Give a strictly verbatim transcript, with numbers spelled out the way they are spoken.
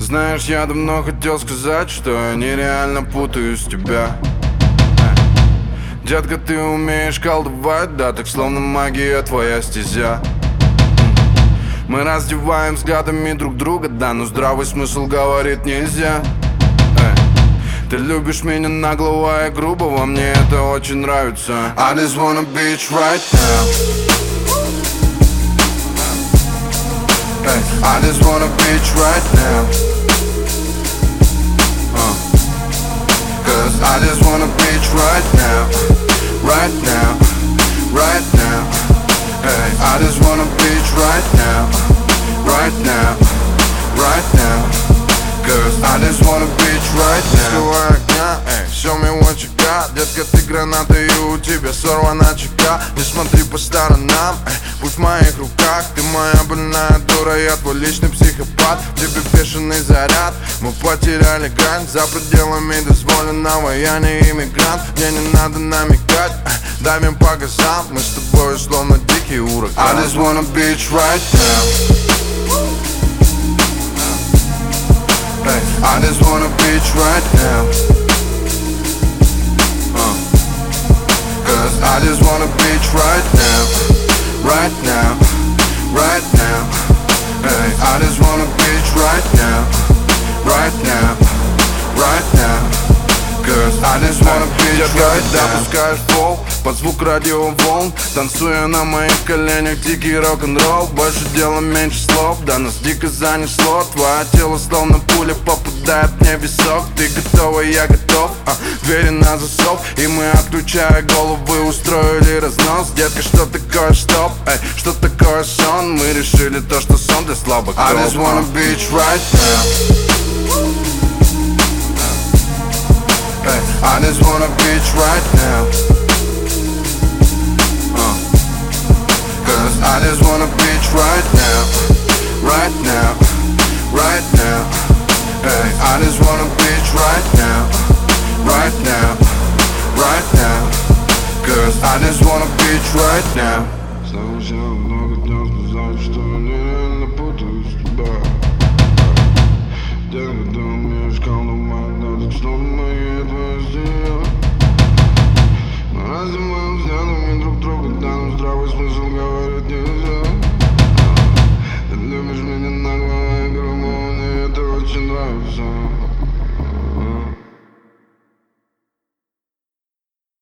знаешь, я давно хотел сказать, что я нереально путаюсь в тебя. Детка, ты умеешь колдовать, да, так словно магия твоя стезя. Мы раздеваем взглядами друг друга, да, но здравый смысл говорит нельзя. Ты любишь меня нагло и грубо, мне это очень нравится. I just wanna bitch right now. I just wanna bitch right now. uh. Cause I just wanna bitch right now. Right now, right now. Hey, I just wanna bitch right now. Right now, right now. Cause I just wanna bitch right now. Скрывай огня, эй, show me what you got. Детка, ты граната и у тебя сорвана чека. Не смотри по сторонам, эй, будь в моих руках. Ты моя больная дура, я твой личный психопат. В тебе бешеный заряд, мы потеряли грань. За пределами дозволенного, я не иммигрант. Мне не надо намекать, эй, давим по газам. Мы с тобой словно дикий ураган. I just wanna bitch right now. I just wanna bitch right now. uh. Cause I just wanna bitch right now. Right now, right now. Hey, I just wanna bitch right now. Right now, right now. Cause I just wanna bitch right now. Когда пускаешь пол под звук радиоволн, танцуя на моих коленях дикий рок-н-ролл. Больше дела, меньше слов, да нас дико занесло. Твое тело словно пуля попадает мне в висок. Ты готова, я готов, а, двери на засов. И мы, отключая головы, устроили разнос. Детка, что такое стоп, эй, что такое сон? Мы решили то, что сон для слабых. I just wanna bitch right now. Hey, I just wanna bitch right now. uh. Cause I just wanna bitch right now. Right now, right now. Hey, I just wanna bitch right now. Right now, right now. Cause I just wanna bitch right now.